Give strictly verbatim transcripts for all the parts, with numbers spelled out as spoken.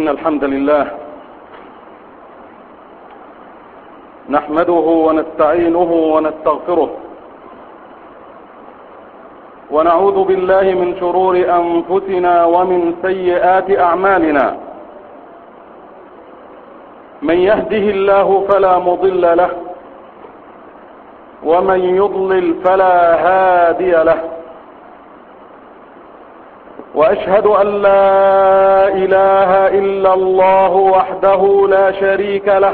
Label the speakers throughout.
Speaker 1: إن الحمد لله نحمده ونستعينه ونستغفره ونعوذ بالله من شرور أنفسنا ومن سيئات أعمالنا. من يهده الله فلا مضل له ومن يضلل فلا هادي له، وأشهد أن لا إله إلا الله وحده لا شريك له،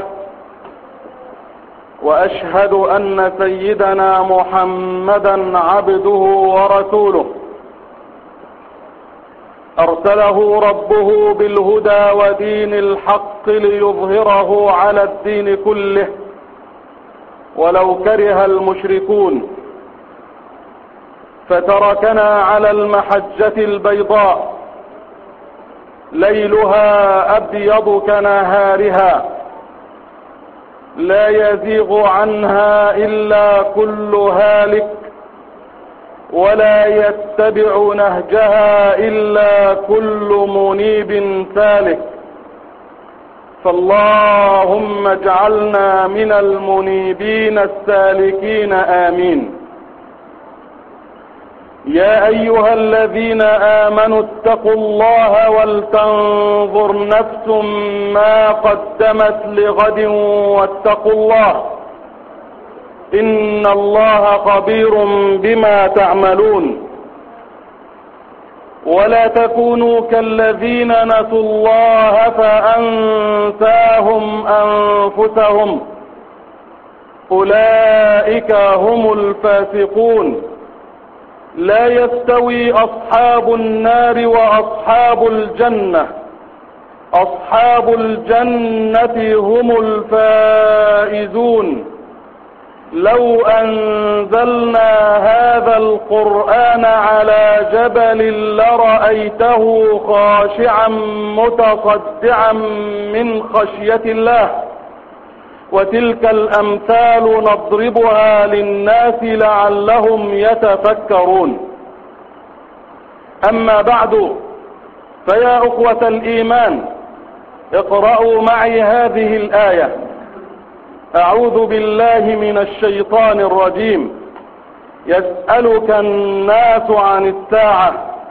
Speaker 1: وأشهد أن سيدنا محمدا عبده ورسوله أرسله ربه بالهدى ودين الحق ليظهره على الدين كله ولو كره المشركون. فتركنا على المحجة البيضاء ليلها أبيض كنهارها لا يزيغ عنها إلا كل هالك ولا يتبع نهجها إلا كل منيب سالك. فاللهم اجعلنا من المنيبين السالكين آمين. يا أيها الذين آمنوا اتقوا الله ولتنظر نفس ما قدمت لغد واتقوا الله إن الله خبير بما تعملون. ولا تكونوا كالذين نسوا الله فأنساهم أنفسهم أولئك هم الفاسقون. لا يستوي أصحاب النار وأصحاب الجنة، أصحاب الجنة هم الفائزون. لو أنزلنا هذا القرآن على جبل لرأيته خاشعا متصدعا من خشية الله. وتلك الأمثال نضربها للناس لعلهم يتفكرون. أما بعد، فيا أخوة الإيمان، اقرأوا معي هذه الآية. أعوذ بالله من الشيطان الرجيم. يسألك الناس عن الساعة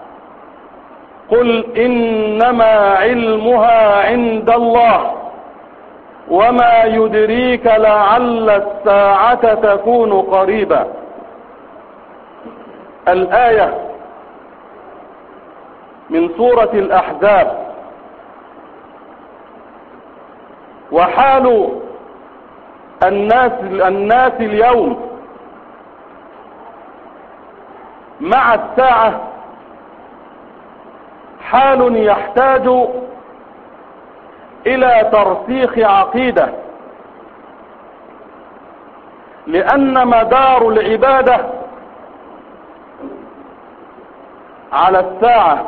Speaker 1: قل إنما علمها عند الله وما يدريك لعل الساعة تكون قريبا. الآية من سورة الأحزاب. وحال الناس الناس اليوم مع الساعة حال يحتاج إلى ترسيخ عقيدة، لأن مدار العبادة على الساعة.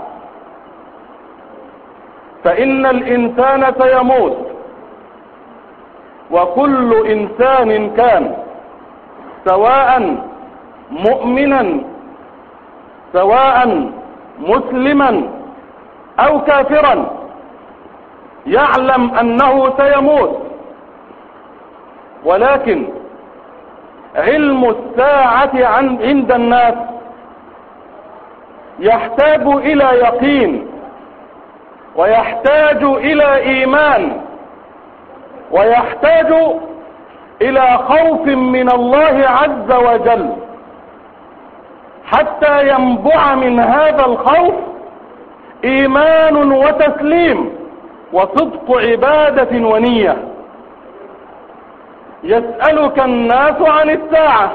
Speaker 1: فإن الإنسان سيموت، وكل إنسان كان، سواء مؤمنا سواء مسلما أو كافرا، يعلم أنه سيموت. ولكن علم الساعة عند الناس يحتاج إلى يقين، ويحتاج إلى إيمان، ويحتاج إلى خوف من الله عز وجل، حتى ينبع من هذا الخوف إيمان وتسليم وصدق عبادة ونية. يسألك الناس عن الساعة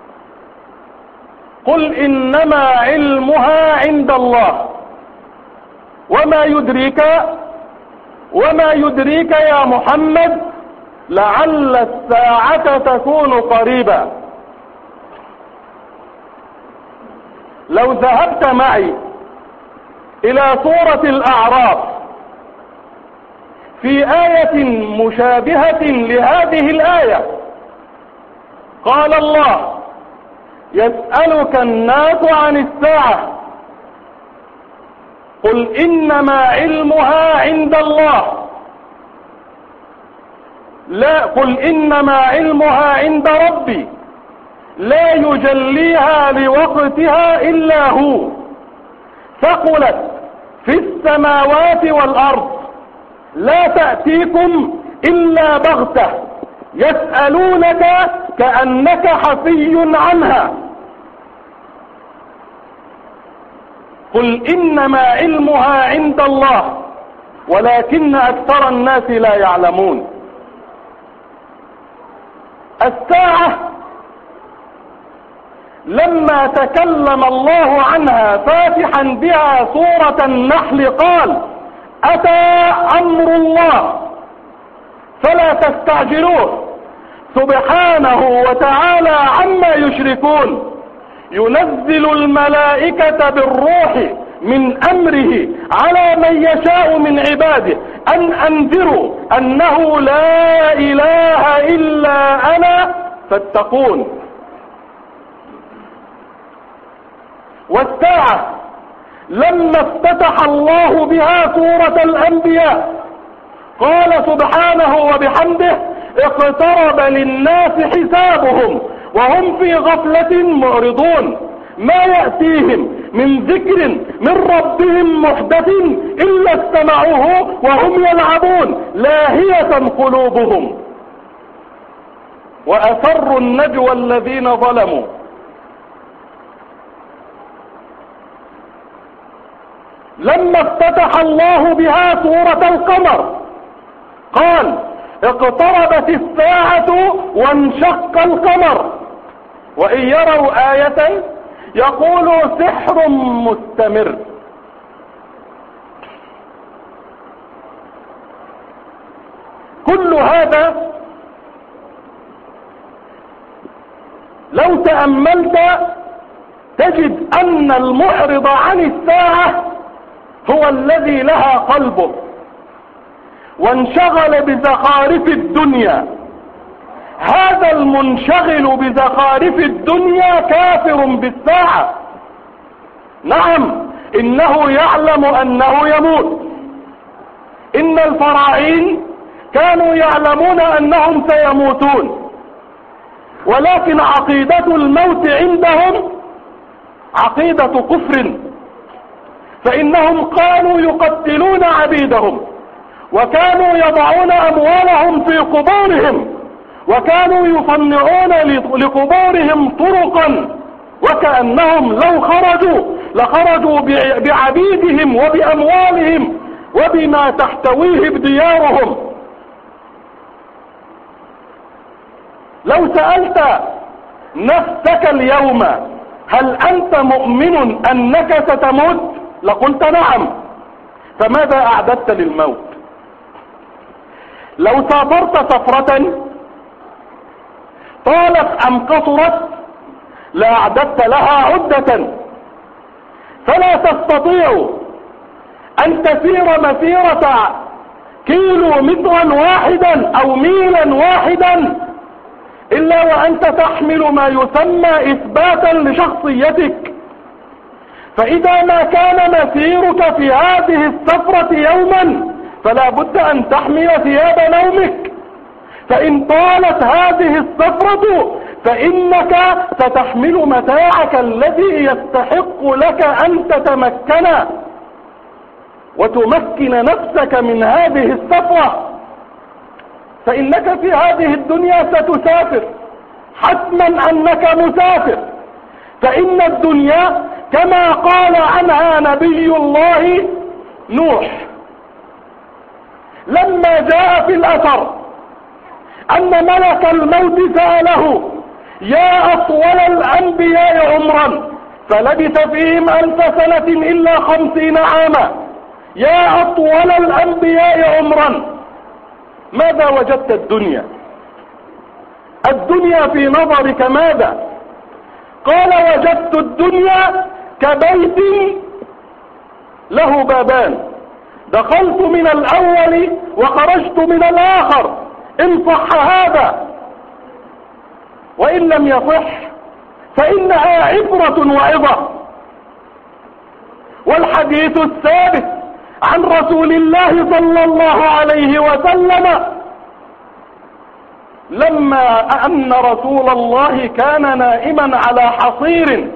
Speaker 1: قل إنما علمها عند الله وما يدريك وما يدريك يا محمد لعل الساعة تكون قريبا. لو ذهبت معي إلى سورة الأعراف في آية مشابهة لهذه الآية، قال الله: يسألك الناس عن الساعة قل إنما علمها عند الله. لا، قل إنما علمها عند ربي لا يجليها لوقتها إلا هو، ثقلت في السماوات والأرض، لا تأتيكم إلا بغتة، يسألونك كأنك حفي عنها. قل إنما علمها عند الله ولكن أكثر الناس لا يعلمون. الساعة لما تكلم الله عنها فاتحا بها سورة النحل قال: أتى أمر الله فلا تستعجلوه سبحانه وتعالى عما يشركون، ينزل الملائكة بالروح من أمره على من يشاء من عباده أن أنذروا أنه لا إله إلا أنا فاتقون. والساعة لما افتتح الله بها سورة الأنبياء قال سبحانه وبحمده: اقترب للناس حسابهم وهم في غفلة معرضون، ما يأتيهم من ذكر من ربهم محدث إلا استمعوه وهم يلعبون لاهية قلوبهم. وأسروا النجوى الذين ظلموا. لما افتتح الله بها سورة القمر قال: اقتربت الساعة وانشق القمر، وإن يروا آية يقولوا سحر مستمر. كل هذا لو تأملت تجد أن المعرض عن الساعة هو الذي لها قلبه وانشغل بزخارف الدنيا. هذا المنشغل بزخارف الدنيا كافر بالساعة. نعم، إنه يعلم أنه يموت. إن الفراعين كانوا يعلمون أنهم سيموتون، ولكن عقيدة الموت عندهم عقيدة كفر، فإنهم كانوا يقتلون عبيدهم، وكانوا يضعون أموالهم في قبورهم، وكانوا يصنعون لقبورهم طرقا، وكأنهم لو خرجوا لخرجوا بعبيدهم وبأموالهم وبما تحتويه بديارهم. لو سألت نفسك اليوم هل أنت مؤمن أنك ستموت؟ لقلت نعم. فماذا أعددت للموت؟ لو سافرت سفرة طالت أم قصرت لأعددت لها عدة، فلا تستطيع أن تسير مسيرة كيلو مترا واحدا أو ميلا واحدا إلا وأنت تحمل ما يسمى إثباتا لشخصيتك. فإذا ما كان مسيرك في هذه السفرة يوما فلا بد أن تحمل ثياب نومك، فإن طالت هذه السفرة فإنك ستحمل متاعك الذي يستحق لك أن تتمكن وتمكن نفسك من هذه السفرة. فإنك في هذه الدنيا ستسافر، حتما أنك مسافر. فإن الدنيا كما قال عنها نبي الله نوح لما جاء في الأثر أن ملك الموت سأله: يا أطول الأنبياء عمرا فلبث فيهم ألف سنة إلا خمسين عاما، يا أطول الأنبياء عمرا، ماذا وجدت الدنيا؟ الدنيا في نظرك ماذا؟ قال: وجدت الدنيا كبيت له بابان، دخلت من الأول وخرجت من الآخر، إن صح هذا، وإن لم يصح فإنها عبرة وعظة. والحديث الثابت عن رسول الله صلى الله عليه وسلم لما أن رسول الله كان نائما على حصير،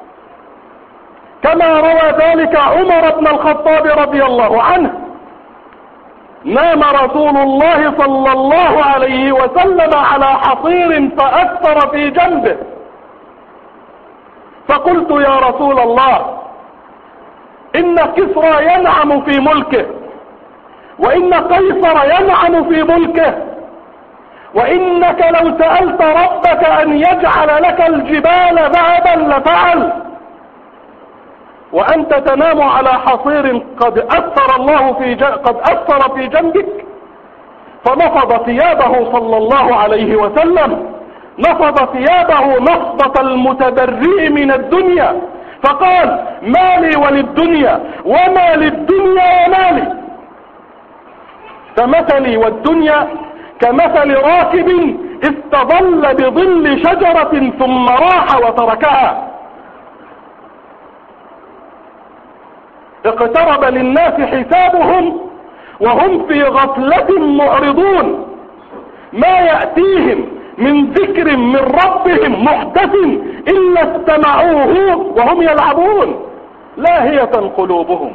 Speaker 1: كما روى ذلك عمر بن الخطاب رضي الله عنه، نام رسول الله صلى الله عليه وسلم على حصير فأثر في جنبه، فقلت يا رسول الله إن كسرى ينعم في ملكه، وإن قيصر ينعم في ملكه، وإنك لو سألت ربك أن يجعل لك الجبال ذهبا لفعل، وأنت تنام على حصير قد أثر الله في ج... قد أثر في جنبك. فنفض ثيابه صلى الله عليه وسلم، نفض ثيابه نفضة المتبرئ من الدنيا، فقال ما لي وللدنيا وما للدنيا وما لي، فمثلي والدنيا كمثل راكب استظل بظل شجرة ثم راح وتركها. اقترب للناس حسابهم وهم في غفلة معرضون، ما يأتيهم من ذكر من ربهم محدث إلا استمعوه وهم يلعبون لاهية قلوبهم.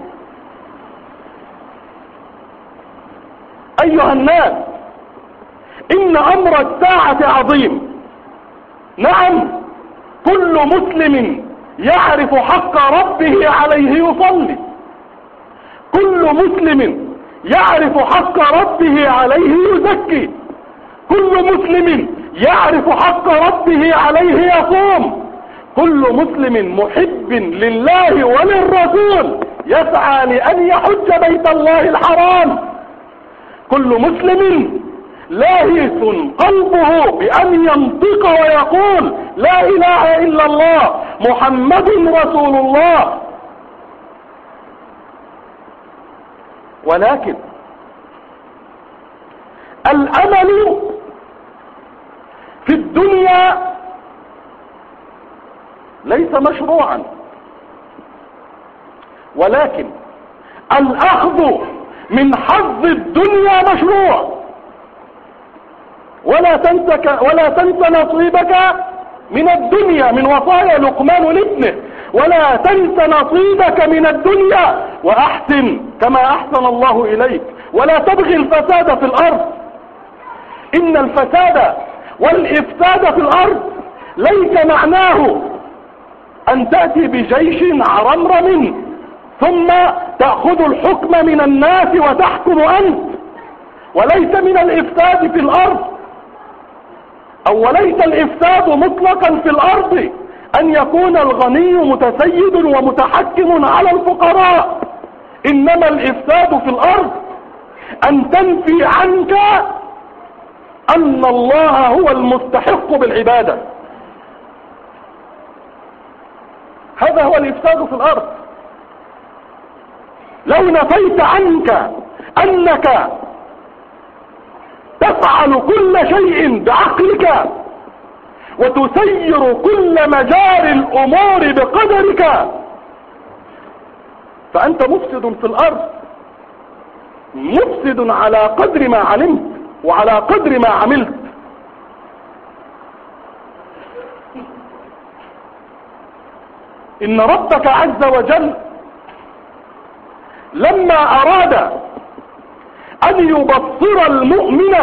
Speaker 1: أيها الناس، إن أمر الساعة عظيم. نعم، كل مسلم يعرف حق ربه عليه يصلي، كل مسلم يعرف حق ربه عليه يزكي، كل مسلم يعرف حق ربه عليه يصوم، كل مسلم محب لله وللرسول يسعى لأن يحج بيت الله الحرام، كل مسلم لاهث قلبه بأن ينطق ويقول لا إله إلا الله محمد رسول الله. ولكن الأمل في الدنيا ليس مشروعا، ولكن الأخذ من حظ الدنيا مشروع. ولا تنسك ولا تنس نصيبك من الدنيا، من وصايا لقمان لابنه، ولا تنس نصيبك من الدنيا وأحسن كما أحسن الله إليك، ولا تبغي الفساد في الأرض. إن الفساد والإفساد في الأرض ليس معناه أن تأتي بجيش عرمرم ثم تأخذ الحكم من الناس وتحكم أنت، وليس من الإفساد في الأرض أو وليس الإفساد مطلقا في الأرض أن يكون الغني متسيد ومتحكم على الفقراء، إنما الإفساد في الأرض أن تنفي عنك أن الله هو المستحق بالعبادة. هذا هو الإفساد في الأرض. لو نفيت عنك أنك تفعل كل شيء بعقلك وتسير كل مجال الأمور بقدرك فأنت مفسد في الأرض، مفسد على قدر ما علمت وعلى قدر ما عملت. إن ربك عز وجل لما أراد أن يبصر المؤمن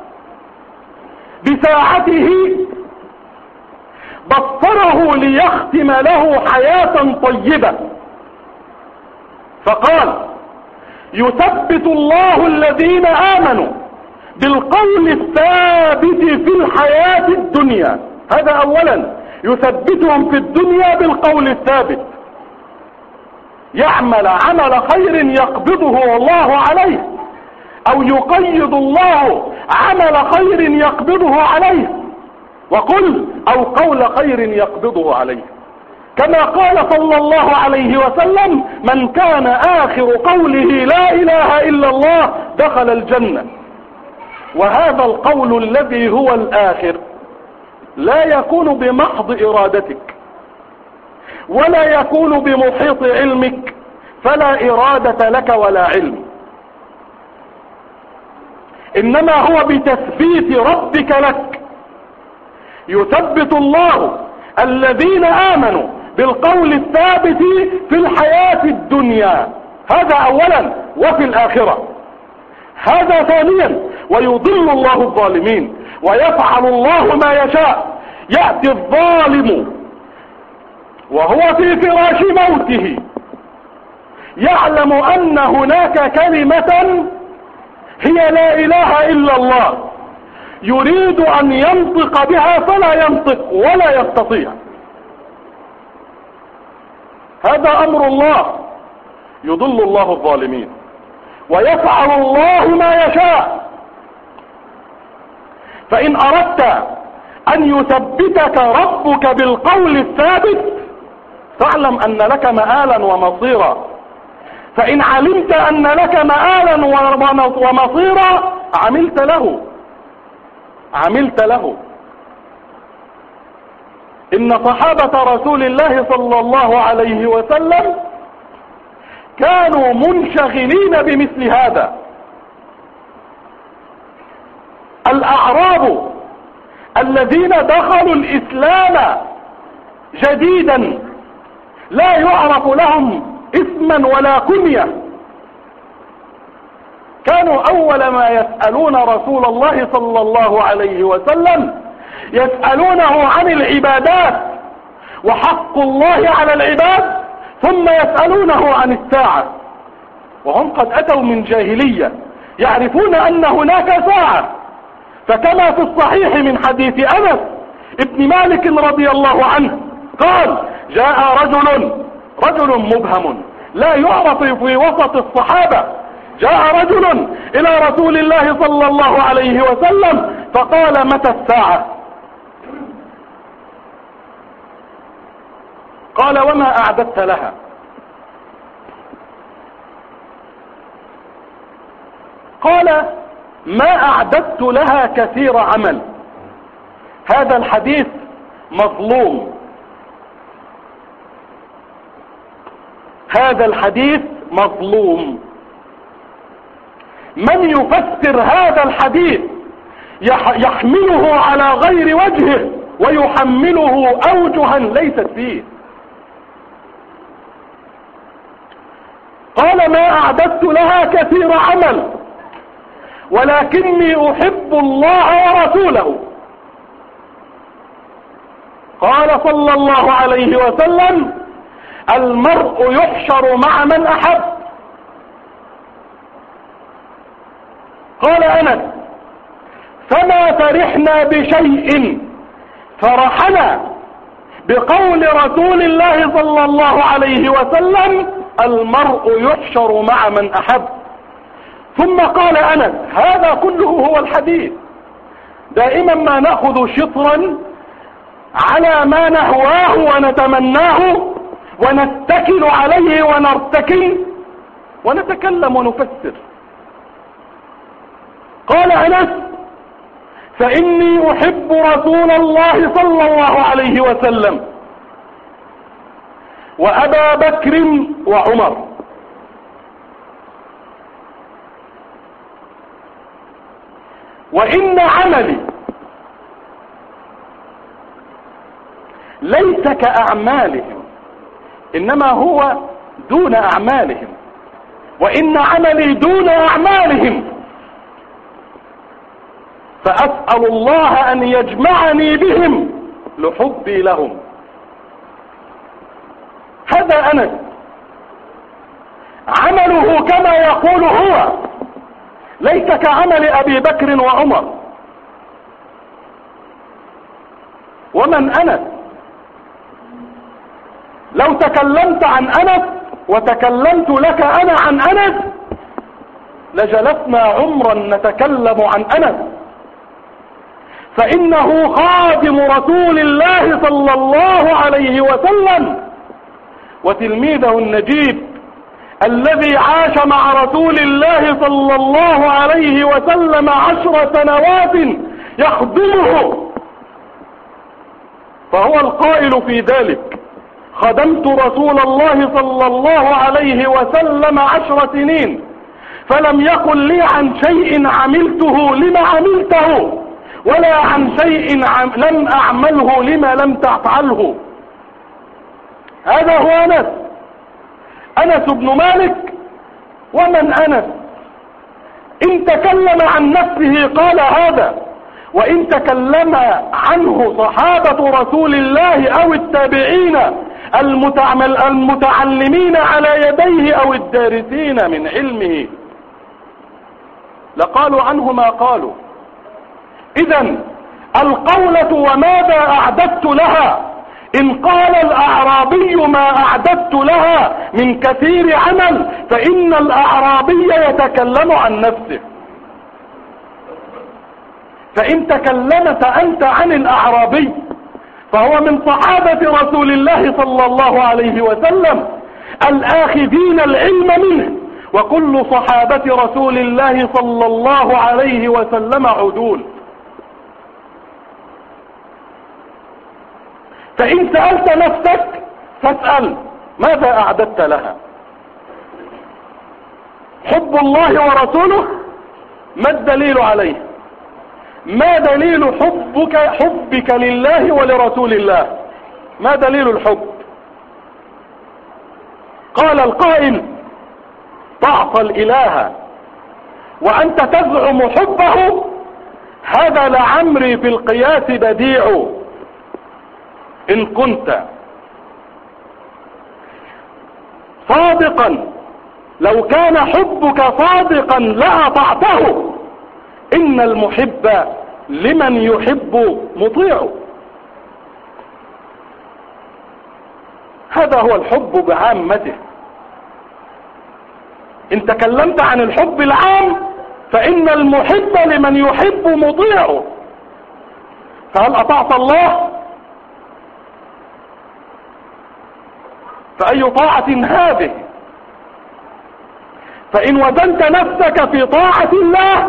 Speaker 1: بساعته بصره ليختم له حياة طيبة، فقال يثبت الله الذين آمنوا بالقول الثابت في الحياة الدنيا. هذا أولا، يثبتهم في الدنيا بالقول الثابت، يعمل عمل خير يقبضه الله عليه، أو يقيض الله عمل خير يقبضه عليه، وقل أو قول خير يقبضه عليه، كما قال صلى الله عليه وسلم من كان آخر قوله لا إله إلا الله دخل الجنة. وهذا القول الذي هو الآخر لا يكون بمحض إرادتك، ولا يكون بمحيط علمك، فلا إرادة لك ولا علم، إنما هو بتثبيت ربك لك. يثبت الله الذين آمنوا بالقول الثابت في الحياة الدنيا، هذا أولا، وفي الآخرة هذا ثانيا. ويضل الله الظالمين ويفعل الله ما يشاء. يأتي الظالم وهو في فراش موته يعلم أن هناك كلمة هي لا إله إلا الله، يريد أن ينطق بها فلا ينطق ولا يستطيع. هذا أمر الله، يضل الله الظالمين ويفعل الله ما يشاء. فإن أردت أن يثبتك ربك بالقول الثابت فاعلم أن لك مآلا ومصيرا. فإن علمت أن لك مآلا ومصيرا عملت له عملت له إن صحابة رسول الله صلى الله عليه وسلم كانوا منشغلين بمثل هذا. الأعراب الذين دخلوا الإسلام جديدا لا يعرف لهم اسما ولا كنية، كانوا أول ما يسألون رسول الله صلى الله عليه وسلم يسألونه عن العبادات وحق الله على العباد، ثم يسألونه عن الساعة، وهم قد أتوا من جاهلية يعرفون أن هناك ساعة. فكما في الصحيح من حديث أنس ابن مالك رضي الله عنه قال: جاء رجل رجل مبهم لا يعرف في وسط الصحابة، جاء رجل إلى رسول الله صلى الله عليه وسلم فقال: متى الساعة؟ قال: وما أعددت لها؟ قال: ما أعددت لها كثير عمل. هذا الحديث مظلوم، هذا الحديث مظلوم. من يفسر هذا الحديث يحمله على غير وجهه ويحمله أوجها ليست فيه. قال: ما أعددت لها كثير عمل ولكني أحب الله ورسوله. قال صلى الله عليه وسلم: المرء يحشر مع من أحب. قال أنس: فما فرحنا بشيء فرحنا بقول رسول الله صلى الله عليه وسلم: المرء يحشر مع من أحب. ثم قال أنس: هذا كله هو الحديث. دائما ما نأخذ شطرا على ما نهواه ونتمناه ونتكل عليه ونرتكن ونتكلم ونفسر. قال أنس: فإني أحب رسول الله صلى الله عليه وسلم وأبا بكر وعمر. وإن عملي ليس كأعمالهم، إنما هو دون أعمالهم. وإن عملي دون أعمالهم، فأسأل الله أن يجمعني بهم لحبي لهم. هذا أنس، عمله كما يقول هو ليس كعمل أبي بكر وعمر. ومن أنس؟ لو تكلمت عن أنس وتكلمت لك أنا عن أنس لجلسنا عمرا نتكلم عن أنس، فإنه خادم رسول الله صلى الله عليه وسلم وتلميذه النجيب الذي عاش مع رسول الله صلى الله عليه وسلم عشر سنوات يخدمه. فهو القائل في ذلك: خدمت رسول الله صلى الله عليه وسلم عشر سنين فلم يقل لي عن شيء عملته لما عملته، ولا عن شيء عم لم أعمله لما لم تفعله. هذا هو أنس، أنس بن مالك. ومن أنس؟ إن تكلم عن نفسه قال هذا، وإن تكلم عنه صحابة رسول الله أو التابعين المتعلمين على يديه أو الدارسين من علمه لقالوا عنه ما قالوا. إذن القولة وماذا أعددت لها؟ إن قال الأعرابي ما أعددت لها من كثير عمل فإن الأعرابي يتكلم عن نفسه. فإن تكلمت أنت عن الأعرابي فهو من صحابة رسول الله صلى الله عليه وسلم الآخذين العلم منه، وكل صحابة رسول الله صلى الله عليه وسلم عدول. فإن سألت نفسك فاسأل ماذا أعددت لها؟ حب الله ورسوله، ما الدليل عليه؟ ما دليل حبك حبك لله ولرسول الله؟ ما دليل الحب؟ قال القائل تعصى الإله وأنت تزعم حبه، هذا لعمري في القياس بديع. إن كنت صادقا، لو كان حبك صادقا لأطعته، إن المحب لمن يحب مطيع. هذا هو الحب بعامته. إن تكلمت عن الحب العام فإن المحب لمن يحب مطيع. فهل أطعت الله؟ فأي طاعة هذه؟ فإن وزنت نفسك في طاعة الله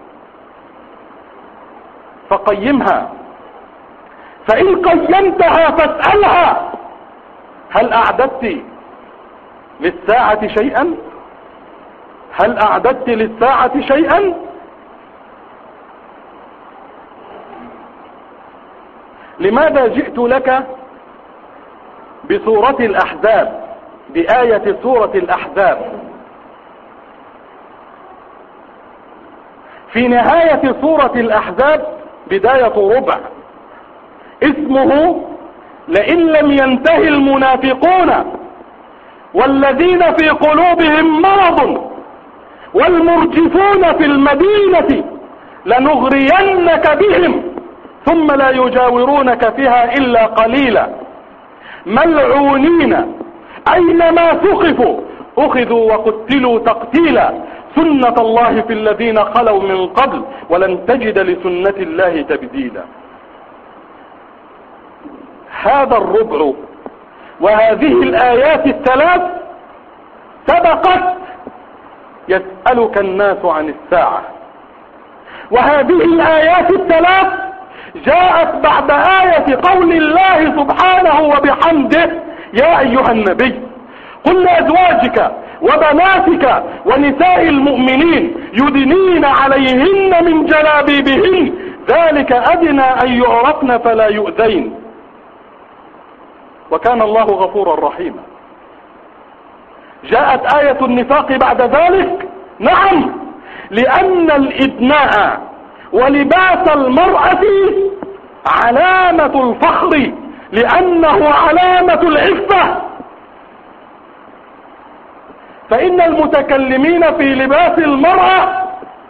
Speaker 1: فقيمها، فإن قيمتها فاسألها هل أعددت للساعة شيئا؟ هل أعددت للساعة شيئا؟ لماذا جئت لك بسورة الأحزاب، بآية سورة الأحزاب؟ في نهاية سورة الأحزاب بداية ربع اسمه لئن لم ينتهي المنافقون والذين في قلوبهم مرض والمرجفون في المدينة لنغرينك بهم ثم لا يجاورونك فيها إلا قليلا ملعونين أينما ثقفوا أخذوا وقتلوا تقتيلا سنة الله في الذين خلوا من قبل ولن تجد لسنة الله تبديلا. هذا الربع وهذه الآيات الثلاث سبقت يسألك الناس عن الساعة، وهذه الآيات الثلاث جاءت بعد آية قول الله سبحانه وبحمده يا أيها النبي قل لأزواجك وبناتك ونساء المؤمنين يدنين عليهن من جلابيبهن ذلك أدنى أن يعرفن فلا يؤذين وكان الله غفورا رحيما. جاءت آية النفاق بعد ذلك، نعم، لأن الإدناء ولباس المرأة علامة الفخر، لأنه علامة العفة. فإن المتكلمين في لباس المرأة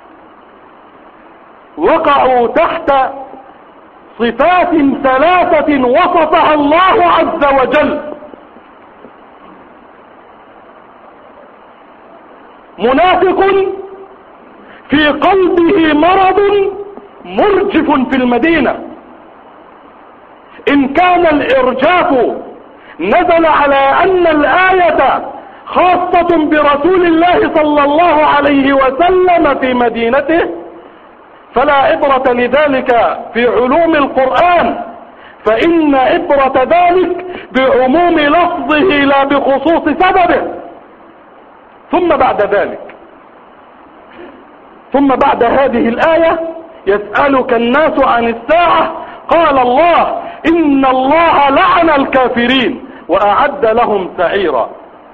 Speaker 1: وقعوا تحت صفات ثلاثة وصفها الله عز وجل: منافق في قلبه مرض مرجف في المدينة. إن كان الإرجاف نزل على أن الآية خاصة برسول الله صلى الله عليه وسلم في مدينته، فلا عبرة لذلك في علوم القرآن، فإن عبرة ذلك بعموم لفظه لا بخصوص سببه. ثم بعد ذلك ثم بعد هذه الآية يسألك الناس عن الساعة، قال الله إن الله لعن الكافرين وأعد لهم سعيرا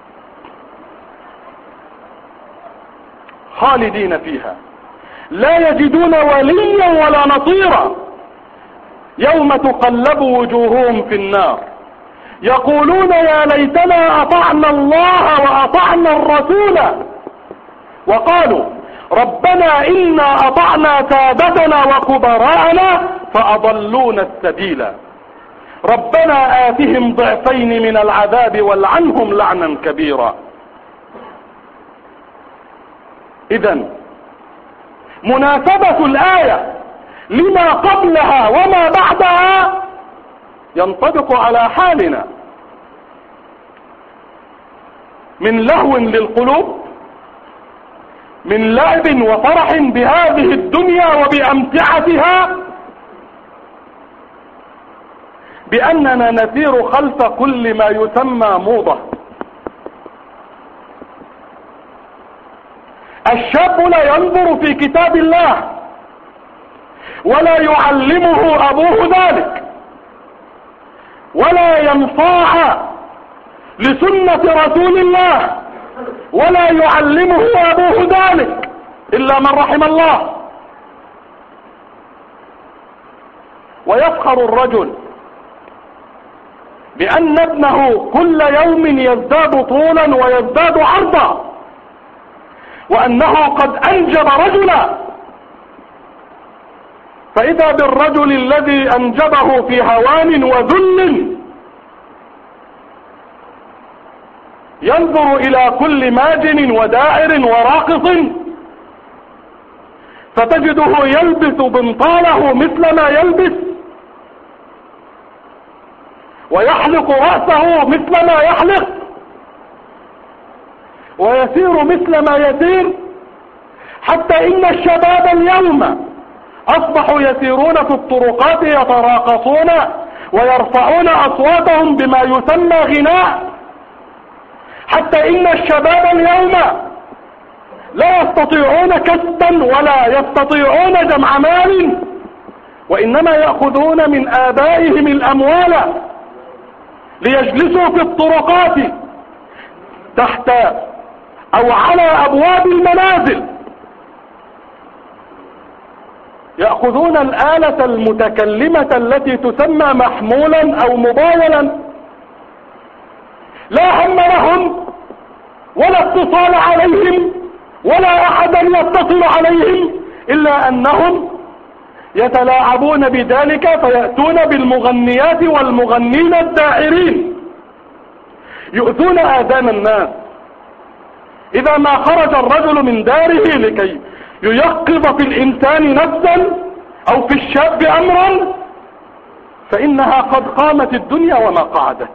Speaker 1: خالدين فيها لا يجدون وليا ولا نصيرا يوم تقلب وجوههم في النار يقولون يا ليتنا أطعنا الله وأطعنا الرسول وقالوا ربنا إنا أطعنا سادتنا وكبراءنا فأضلونا السبيل ربنا آتهم ضعفين من العذاب والعنهم لعنا كبيرا. إذن مناسبة الآية لما قبلها وما بعدها ينطبق على حالنا من لهو للقلوب، من لعب وفرح بهذه الدنيا وبأمتعتها، بأننا نسير خلف كل ما يسمى موضة. الشاب لا ينظر في كتاب الله ولا يعلمه أبوه ذلك ولا ينصاع لسنة رسول الله ولا يعلمه أبوه ذلك إلا من رحم الله. ويفخر الرجل بأن ابنه كل يوم يزداد طولا ويزداد عرضا وأنه قد أنجب رجلا، فإذا بالرجل الذي أنجبه في هوان وذل ينظر إلى كل ماجن ودائر وراقص فتجده يلبس بنطاله مثل ما يلبس ويحلق رأسه مثل ما يحلق ويسير مثل ما يسير، حتى إن الشباب اليوم أصبحوا يسيرون في الطرقات يتراقصون ويرفعون أصواتهم بما يسمى غناء، حتى إن الشباب اليوم لا يستطيعون كسبا ولا يستطيعون جمع مال، وإنما يأخذون من آبائهم الأموال ليجلسوا في الطرقات تحت أو على أبواب المنازل، يأخذون الآلة المتكلمة التي تسمى محمولا أو موبايلا، لا هم لهم ولا اتصال عليهم ولا أحدا يتصل عليهم إلا أنهم يتلاعبون بذلك، فيأتون بالمغنيات والمغنين الدائرين يؤذون آذان الناس. إذا ما خرج الرجل من داره لكي ييقظ في الإنسان نفسا أو في الشاب أمرا فإنها قد قامت الدنيا وما قعدت.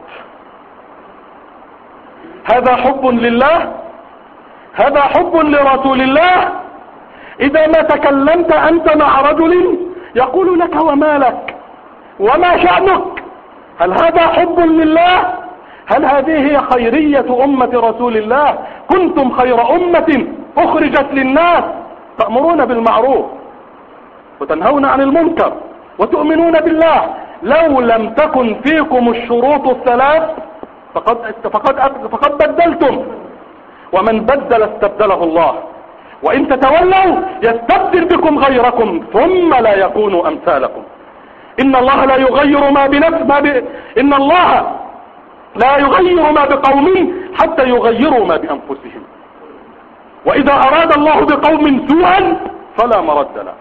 Speaker 1: هذا حب لله، هذا حب لرسول الله. إذا ما تكلمت أنت مع رجل يقول لك وما لك وما شأنك، هل هذا حب لله؟ هل هذه هي خيرية أمة رسول الله؟ كنتم خير أمة أخرجت للناس تأمرون بالمعروف وتنهون عن المنكر وتؤمنون بالله. لو لم تكن فيكم الشروط الثلاث فقد, فقد, فقد بدلتم، ومن بدل استبدله الله، وإن تتولوا يستبدل بكم غيركم ثم لا يكونوا أمثالكم. إن الله لا يغير ما بنفس ما ب... إن الله لا يغير ما بقوم حتى يغيروا ما بأنفسهم، وإذا أراد الله بقوم سوءا فلا مرد له.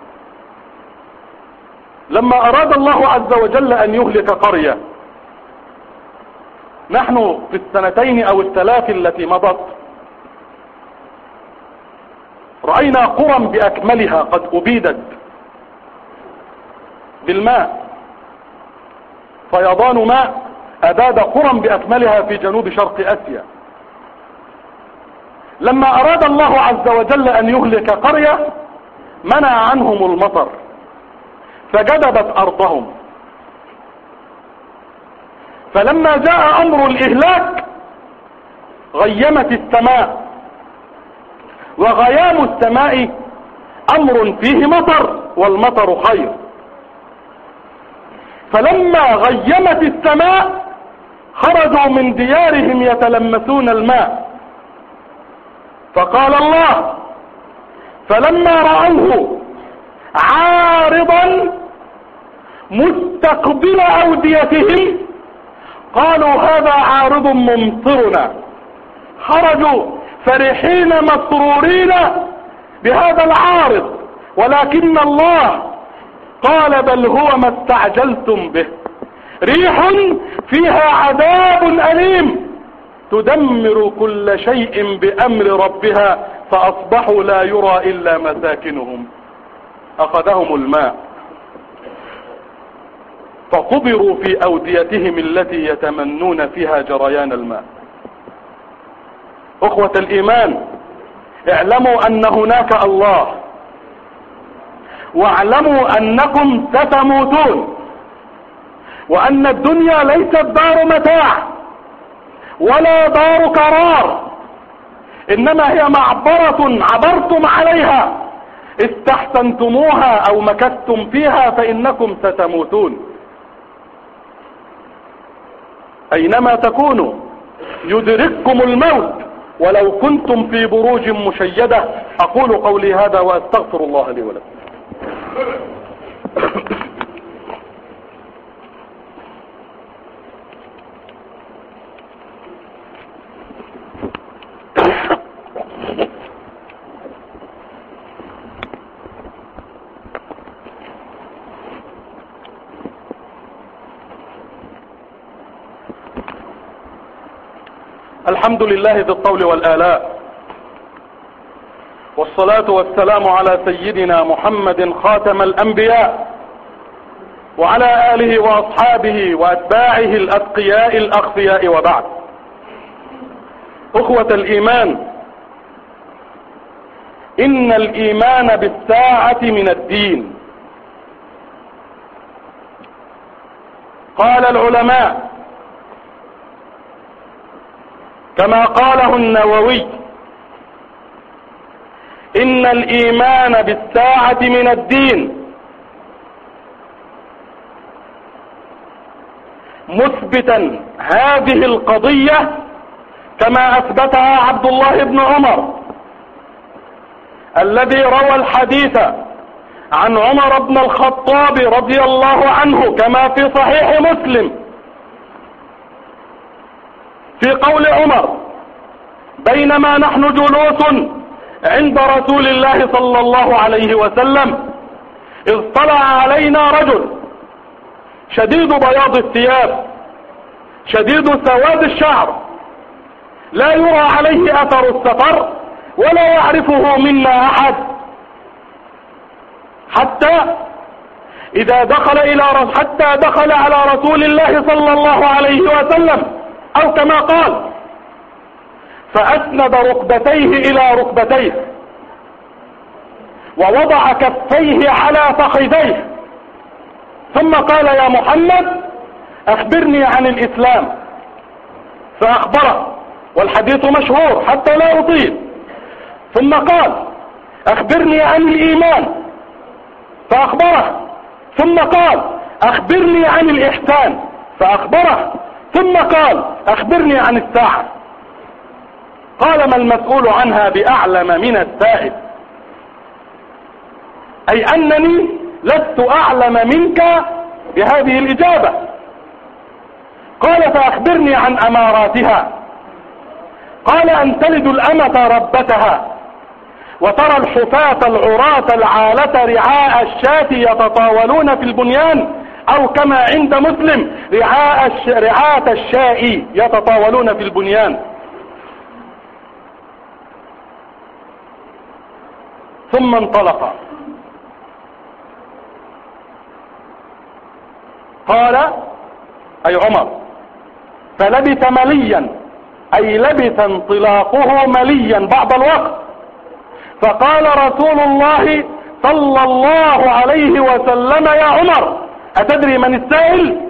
Speaker 1: لما أراد الله عز وجل أن يهلك قرية، نحن في السنتين أو الثلاث التي مضت رأينا قرى بأكملها قد أبيدت بالماء، فيضان ماء أباد قرى بأكملها في جنوب شرق آسيا. لما أراد الله عز وجل أن يهلك قرية منع عنهم المطر فجدبت أرضهم فلما جاء امر الاهلاك غيمت السماء، وغيام السماء امر فيه مطر، والمطر خير. فلما غيمت السماء خرجوا من ديارهم يتلمسون الماء، فقال الله: فلما رأوه عارضا مستقبل أوديتهم قالوا هذا عارض ممطرنا. خرجوا فرحين مسرورين بهذا العارض، ولكن الله قال: بل هو ما استعجلتم به، ريح فيها عذاب أليم تدمر كل شيء بأمر ربها فأصبحوا لا يرى إلا مساكنهم. أخذهم الماء فقبروا في أوديتهم التي يتمنون فيها جريان الماء. أخوة الإيمان، اعلموا أن هناك الله، واعلموا أنكم ستموتون، وأن الدنيا ليست دار متاع ولا دار قرار، إنما هي معبرة عبرتم عليها، استحسنتموها أو مكثتم فيها، فإنكم ستموتون. أينما تكونوا يدرككم الموت ولو كنتم في بروج مشيدة. أقول قولي هذا وأستغفر الله لي ولكم. الحمد لله ذي الطول والآلاء، والصلاة والسلام على سيدنا محمد خاتم الأنبياء، وعلى آله وأصحابه وأتباعه الأتقياء الأخفياء، وبعد. أخوة الإيمان، إن الإيمان بالساعة من الدين. قال العلماء كما قاله النووي: إن الإيمان بالساعة من الدين، مثبتا هذه القضية كما أثبتها عبد الله بن عمر الذي روى الحديث عن عمر بن الخطاب رضي الله عنه كما في صحيح مسلم، في قول عمر: بينما نحن جلوس عند رسول الله صلى الله عليه وسلم إذ طلع علينا رجل شديد بياض الثياب شديد سواد الشعر، لا يرى عليه أثر السفر ولا يعرفه منا أحد، حتى إذا دخل إلى حتى دخل على رسول الله صلى الله عليه وسلم، أو كما قال: فأسند ركبتيه إلى ركبتيه ووضع كفيه على فخذيه، ثم قال: يا محمد أخبرني عن الإسلام، فأخبره، والحديث مشهور حتى لا أطيل. ثم قال: أخبرني عن الإيمان، فأخبره. ثم قال: أخبرني عن الإحسان، فأخبره. ثم قال: أخبرني عن الساعة. قال: ما المسؤول عنها بأعلم من السائل، أي أنني لست أعلم منك بهذه الإجابة. قال: فأخبرني عن أماراتها. قال: أن تلد الأمة ربتها، وترى الحفاة العراة العالة رعاء الشاة يتطاولون في البنيان، أو كما عند مسلم: رعاء الش... رعاة الشاء يتطاولون في البنيان. ثم انطلق. قال أي عمر: فلبث مليا، أي لبث انطلاقه مليا بعض الوقت. فقال رسول الله صلى الله عليه وسلم: يا عمر أتدري من السائل؟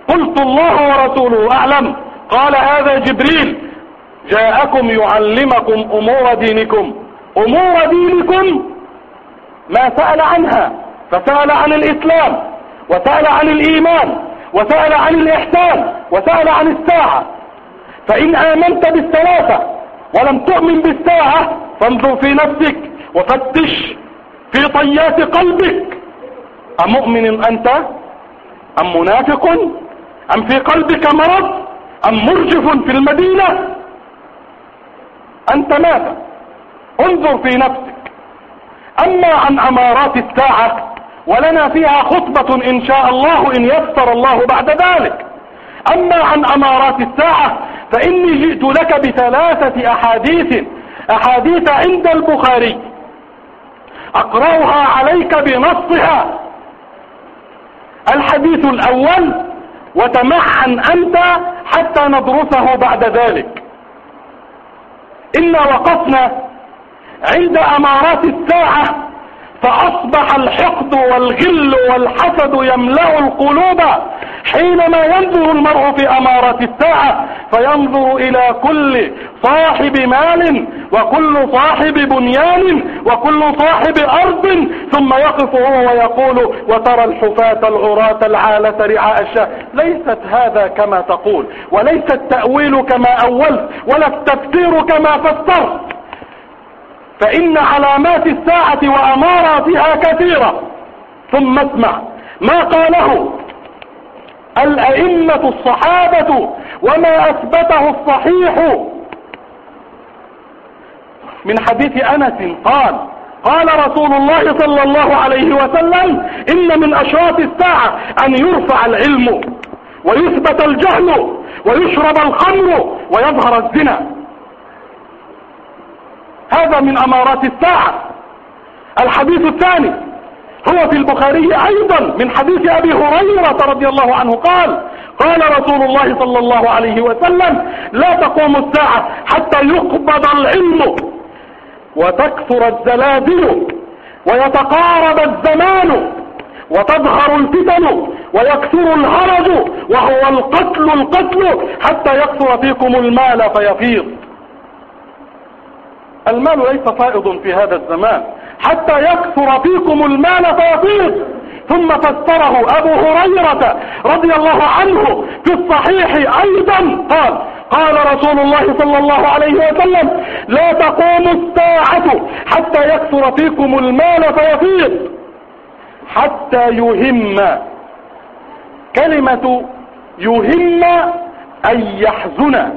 Speaker 1: قلت الله ورسوله أعلم. قال هذا جبريل جاءكم يعلمكم أمور دينكم. أمور دينكم ما سأل عنها، فسأل عن الإسلام، وسأل عن الإيمان، وسأل عن الإحسان، وسأل عن الساعة. فإن آمنت بالثلاثة ولم تؤمن بالساعة فانظر في نفسك وفتش في طيات قلبك، أمؤمن أنت أم منافق أم في قلبك مرض أم مرجف في المدينة؟ أنت ماذا؟ انظر في نفسك. أما عن أمارات الساعة ولنا فيها خطبة إن شاء الله إن يسر الله بعد ذلك. أما عن أمارات الساعة فإني جئت لك بثلاثة أحاديث أحاديث عند البخاري أقرأها عليك بنصها. الحديث الأول، وتمعن أنت حتى ندرسه بعد ذلك. إنا وقفنا عند أمارات الساعة فأصبح الحقد والغل والحسد يملأ القلوب حينما ينظر المرء في أمارات الساعة، فينظر إلى كل صاحب مال وكل صاحب بنيان وكل صاحب أرض، ثم يقف هو ويقول وترى الحفاة العراة العالة رعاء الشاة. ليست هذا كما تقول، وليس التأويل كما أولت، ولا التفسير كما فسرت. فإن علامات الساعة وأماراتها كثيرة. ثم اسمع ما قاله الأئمة الصحابة وما أثبته الصحيح من حديث أنس قال قال رسول الله صلى الله عليه وسلم إن من أشراط الساعة أن يرفع العلم ويثبت الجهل ويشرب الخمر ويظهر الزنا. هذا من أمارات الساعة. الحديث الثاني هو في البخاري أيضا من حديث أبي هريرة رضي الله عنه قال قال رسول الله صلى الله عليه وسلم لا تقوم الساعة حتى يقبض العلم وتكثر الزلازل ويتقارب الزمان وتظهر الفتن ويكثر الهرج وهو القتل القتل حتى يكثر فيكم المال فيفيض. المال ليس فائض في هذا الزمان حتى يكثر فيكم المال فيفيض. ثم فسره أبو هريرة رضي الله عنه في الصحيح أيضا قال قال رسول الله صلى الله عليه وسلم لا تقوم الساعة حتى يكثر فيكم المال فيفيض حتى يهم. كلمة يهم أي يحزن،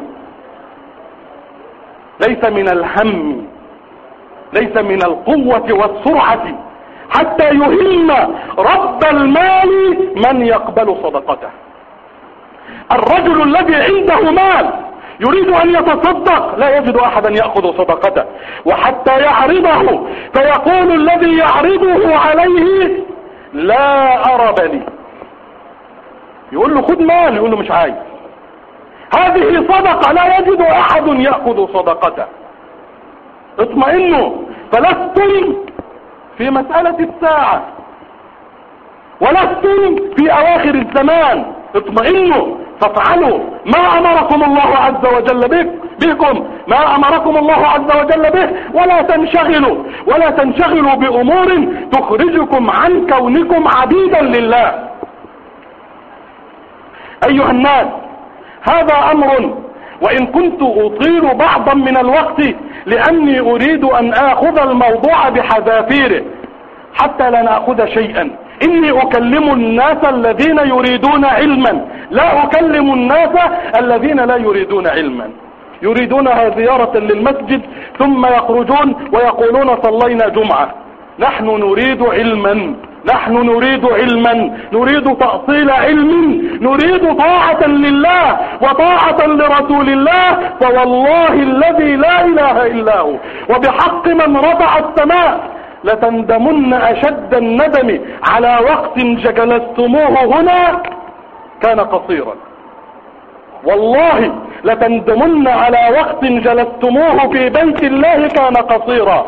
Speaker 1: ليس من الهم، ليس من القوة والسرعة. حتى يهم رب المال من يقبل صدقته. الرجل الذي عنده مال يريد أن يتصدق لا يجد أحدا يأخذ صدقته، وحتى يعرضه فيقول الذي يعرضه عليه لا أرب لي. يقول له خذ مال، يقول له مش عايز. هذه صدقة لا يجد أحد يأخذ صدقته. اطمئنوا، فلستم في مسألة الساعة ولستم في أواخر الزمان. اطمئنوا فافعلوا ما أمركم الله عز وجل بكم ما أمركم الله عز وجل به، ولا تنشغلوا ولا تنشغلوا بأمور تخرجكم عن كونكم عبيدا لله. أيها الناس، هذا أمر وإن كنت أطيل بعضا من الوقت لأني أريد أن آخذ الموضوع بحذافيره حتى لا نأخذ شيئا. إني أكلم الناس الذين يريدون علما، لا أكلم الناس الذين لا يريدون علما. يريدونها زيارة للمسجد ثم يخرجون ويقولون صلينا جمعة. نحن نريد علما، نحن نريد علما، نريد تأصيل علم، نريد طاعة لله وطاعة لرسول الله. فوالله الذي لا إله إلا هو وبحق من رفع السماء لتندمن أشد الندم على وقت جلستموه هنا كان قصيرا. والله لتندمن على وقت جلستموه في بيت الله كان قصيرا.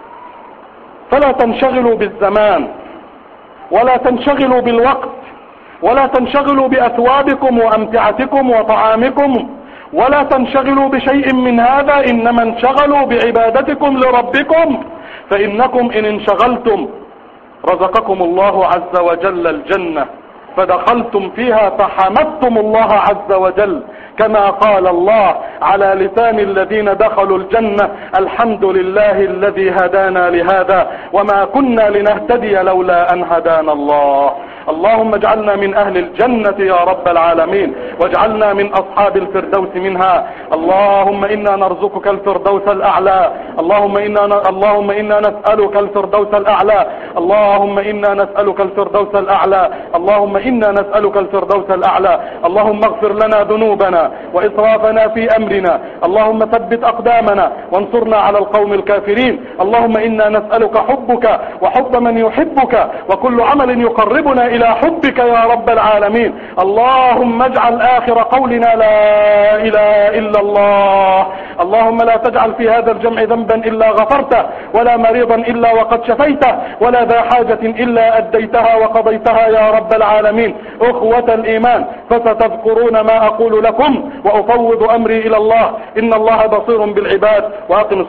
Speaker 1: فلا تنشغلوا بالزمان ولا تنشغلوا بالوقت ولا تنشغلوا بأثوابكم وأمتعتكم وطعامكم، ولا تنشغلوا بشيء من هذا، إنما انشغلوا بعبادتكم لربكم، فإنكم إن انشغلتم رزقكم الله عز وجل الجنة، فدخلتم فيها فحمدتم الله عز وجل، كما قال الله على لسان الذين دخلوا الجنة: الحمد لله الذي هدانا لهذا وما كنا لنهتدي لولا أن هدانا الله. اللهم اجعلنا من أهل الجنة يا رب العالمين، واجعلنا من أصحاب الفردوس منها. اللهم إنا نرزقك الفردوس الأعلى، اللهم إنا ن... اللهم إنا نسألك الفردوس الأعلى، اللهم إنا نسألك الفردوس الأعلى، اللهم إنا نسألك الفردوس الأعلى. اللهم اغفر لنا ذنوبنا وإسرافنا في أمرنا، اللهم ثبت أقدامنا وانصرنا على القوم الكافرين. اللهم إنا نسألك حبك وحب من يحبك وكل عمل يقربنا إلى حبك يا رب العالمين. اللهم اجعل آخر قولنا لا إله إلا الله. اللهم لا تجعل في هذا الجمع ذنبا إلا غفرته، ولا مريضا إلا وقد شفيته، ولا ذا حاجة إلا أديتها وقضيتها يا رب العالمين. أخوة الإيمان، فستذكرون ما أقول لكم وأفوض أمري إلى الله، إن الله بصير بالعباد. وأقم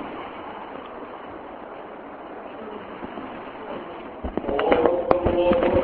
Speaker 1: الصلاة.